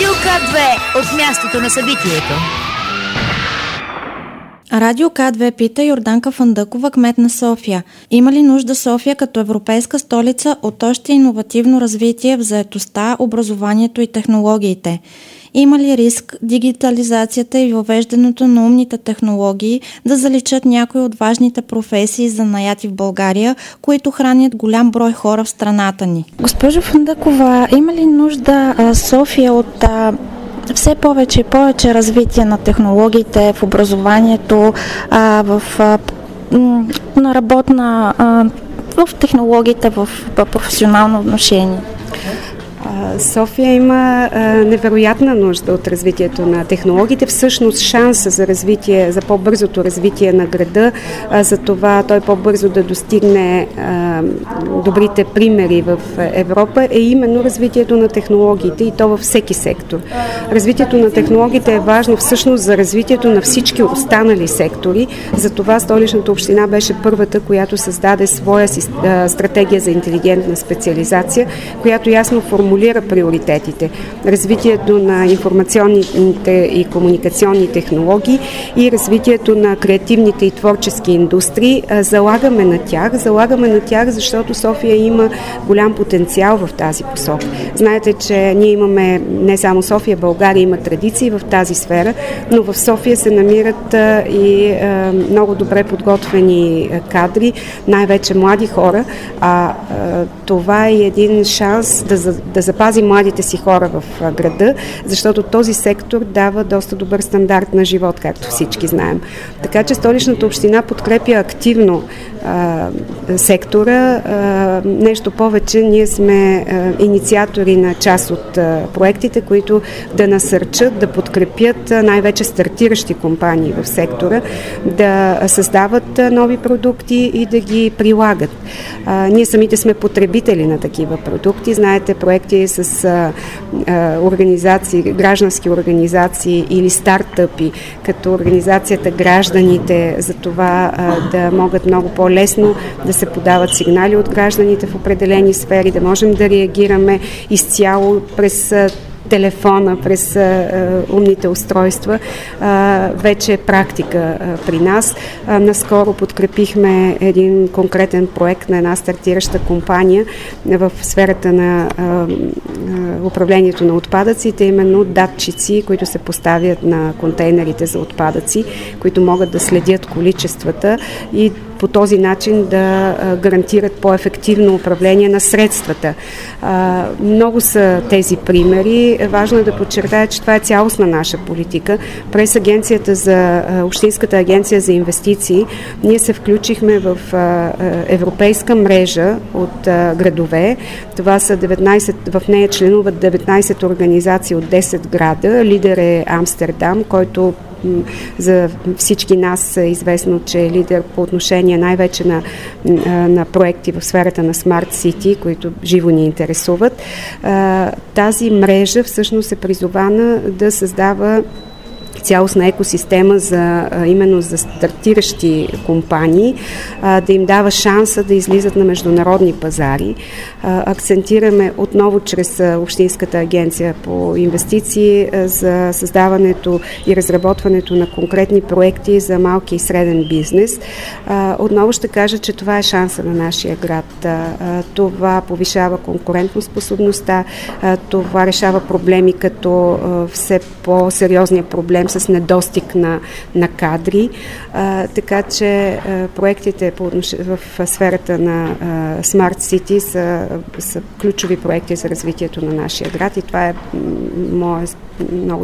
Радио К2 от мястото на събитието. Радио К2 пита Йорданка Фандъкова, кмет на София. Има ли нужда София като европейска столица от още иновативно развитие в заетостта, образованието и технологиите? Има ли риск дигитализацията и въвеждането на умните технологии да заличат някои от важните професии за наяти в България, които хранят голям брой хора в страната ни? Госпожо Фандъкова, има ли нужда София от все повече и повече развитие на технологиите в образованието, в технологиите в професионално отношение? София има невероятна нужда от развитието на технологиите, всъщност шанса за развитие, за по-бързото развитие на града, за това той по-бързо да достигне добрите примери в Европа е именно развитието на технологиите и то във всеки сектор. Развитието на технологиите е важно всъщност за развитието на всички останали сектори, затова Столичната община беше първата, която създаде своя стратегия за интелигентна специализация, която ясно формулира приоритетите. Развитието на информационните и комуникационни технологии и развитието на креативните и творчески индустрии. Залагаме на тях, защото София има голям потенциал в тази посока. Знаете, че ние имаме не само София, България има традиции в тази сфера, но в София се намират и много добре подготвени кадри, най-вече млади хора. Това е един шанс да запази младите си хора в града, защото този сектор дава доста добър стандарт на живот, както всички знаем. Така че Столичната община подкрепя активно сектора. Нещо повече, ние сме инициатори на част от проектите, които да насърчат, да подкрепят най-вече стартиращи компании в сектора, да създават нови продукти и да ги прилагат. Ние самите сме потребители на такива продукти. Знаете, проекти с организации, граждански организации или стартъпи, като организацията Гражданите, за това да могат много по-лесно да се подават сигнали от гражданите в определени сфери, да можем да реагираме изцяло през телефона, през умните устройства, вече е практика при нас. Наскоро подкрепихме един конкретен проект на една стартираща компания в сферата на управлението на отпадъците, именно датчици, които се поставят на контейнерите за отпадъци, които могат да следят количествата и по този начин да гарантират по-ефективно управление на средствата. Много са тези примери. Важно е да подчертая, че това е цялостна наша политика. През Общинската агенция за инвестиции ние се включихме в европейска мрежа от градове. Това са 19, в нея членуват 19 организации от 10 града. Лидер е Амстердам, който за всички нас е известно, че е лидер по отношение най-вече на проекти в сферата на Smart City, които живо ни интересуват. Тази мрежа всъщност е призована да създава цялостна екосистема именно за стартиращи компании, да им дава шанса да излизат на международни пазари. Акцентираме отново чрез Общинската агенция по инвестиции за създаването и разработването на конкретни проекти за малки и среден бизнес. Отново ще кажа, че това е шанса на нашия град. Това повишава конкурентоспособността, това решава проблеми като все по-сериозния проблем с недостиг на кадри, така че проектите в сферата на Smart City са ключови проекти за развитието на нашия град и това е мое много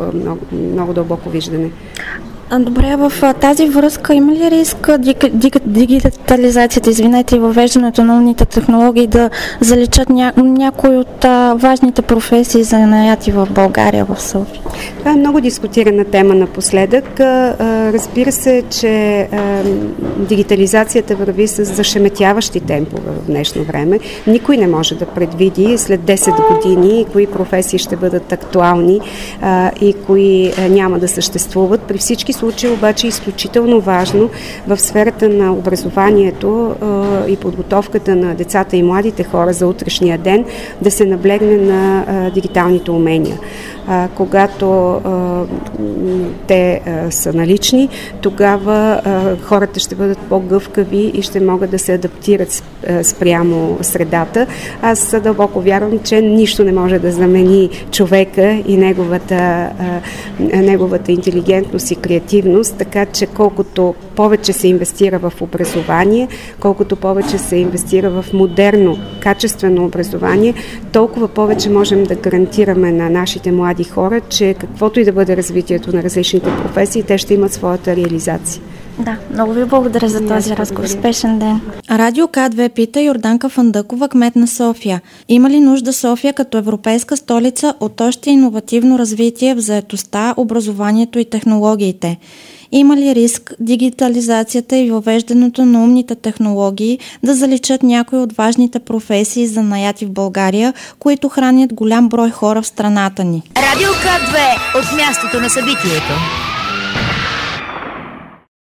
дълбоко виждане. Добре, в тази връзка има ли риск дигитализацията, и въвеждането на умните технологии да заличат някои от важните професии за наяти в България, в София? Това е много дискутирана тема напоследък. Разбира се, че дигитализацията върви с зашеметяващи темпове в днешно време. Никой не може да предвиди след 10 години кои професии ще бъдат актуални и кои няма да съществуват. При всички случаи обаче е изключително важно в сферата на образованието и подготовката на децата и младите хора за утрешния ден да се наблегне на дигиталните умения. Когато те са налични, тогава хората ще бъдат по-гъвкави и ще могат да се адаптират спрямо средата. Аз дълбоко вярвам, че нищо не може да замени човека и неговата интелигентност и креативност, така че колкото повече се инвестира в образование, колкото повече се инвестира в модерно, качествено образование, толкова повече можем да гарантираме на нашите млади хора, че каквото и да бъде развитието на различните професии, те ще имат своята реализация. Да, много ви благодаря за този разговор. Успешен ден. Радио К2 пита Йорданка Фандъкова, кмет на София. Има ли нужда София като европейска столица от още иновативно развитие в заетостта, образованието и технологиите? Има ли риск дигитализацията и въвеждането на умните технологии да заличат някои от важните професии за наяти в България, които хранят голям брой хора в страната ни? Радио К2 от мястото на събитието.